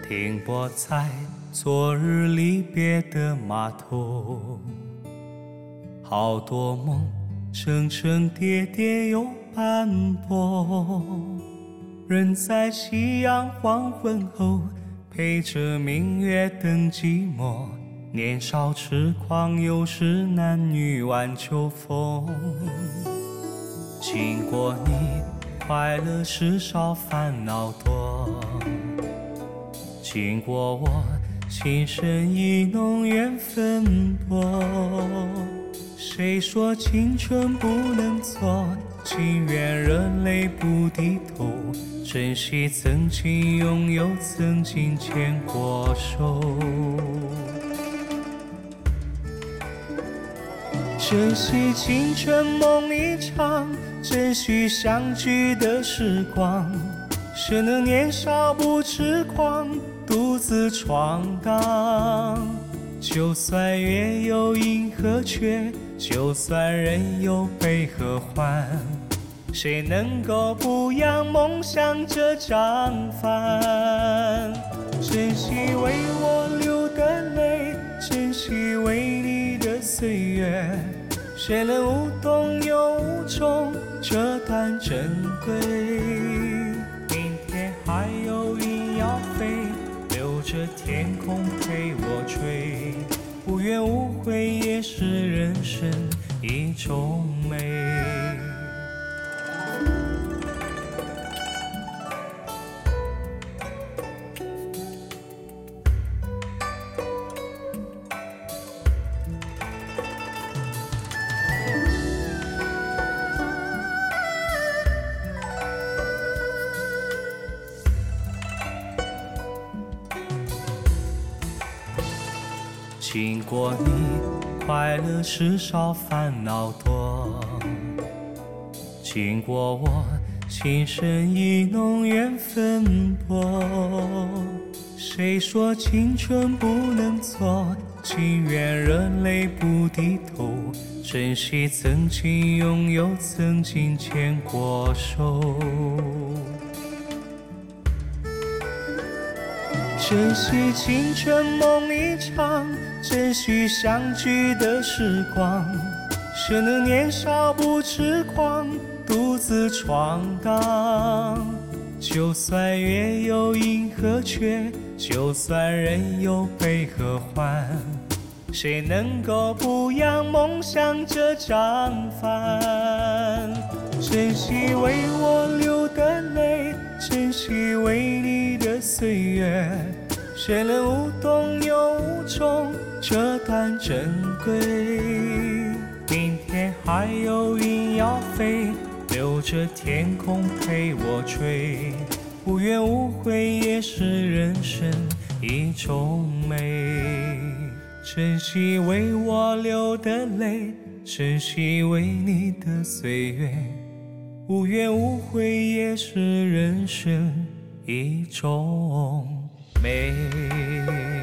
停泊在昨日离别的码头，好多梦层层叠叠又斑驳，人在夕阳黄昏后，陪着明月等寂寞。年少痴狂，有时男女晚秋风。经过你，快乐时少，烦恼多。经过我，情深意浓，缘分薄。谁说青春不能错？情愿热泪不低头，珍惜曾经拥有，曾经牵过手。珍惜青春梦一场，珍惜相聚的时光。谁能年少不痴狂，独自闯荡？就算月有阴和缺，就算人有悲和欢，谁能够不扬梦想这张帆？珍惜为我流的泪，珍惜为你的岁月，谁能无动又无衷这段珍贵？明天还有云要飞，留着天空陪我追，无怨无悔也是人生一种美。经过你，快乐时少，烦恼多。经过我，情深意浓，缘分薄。谁说青春不能错？情愿热泪不低头，珍惜曾经拥有，曾经牵过手。珍惜青春梦一场，珍惜相聚的时光。谁能年少不痴狂，独自闯荡？就算月有阴和缺，就算人有悲和欢，谁能够不扬梦想这张帆？珍惜为我流的泪，珍惜为你的岁月，谁能无动又无衷这段珍贵？明天还有云要飞，留着天空陪我追，无怨无悔也是人生一种美。珍惜为我流的泪，珍惜为你的岁月，无怨无悔也是人生一种美。